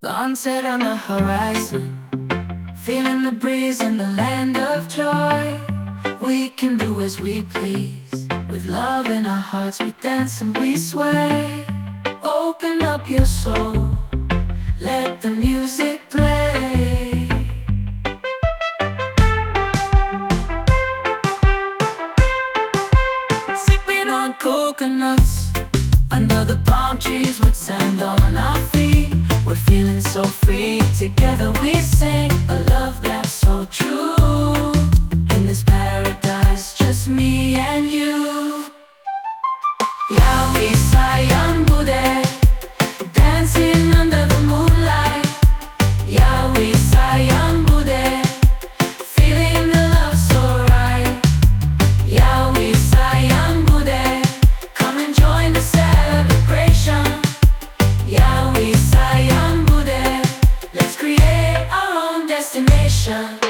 Sunset on the horizon, feeling the breeze in the land of joy. We can do as we please, with love in our hearts we dance and we sway. Open up your soul, let the music play. Sipping on coconuts under the palm trees with sand on our feet. We're feeling so free, together we sing a love that's so true. In this paradise, just me and you. Yawi sayang bude, dancing under the moonlight. Yawi sayang bude, feeling the love so right. Yawi sayang bude, come and join the celebration. Yawi sayang bude, let's create our own destination.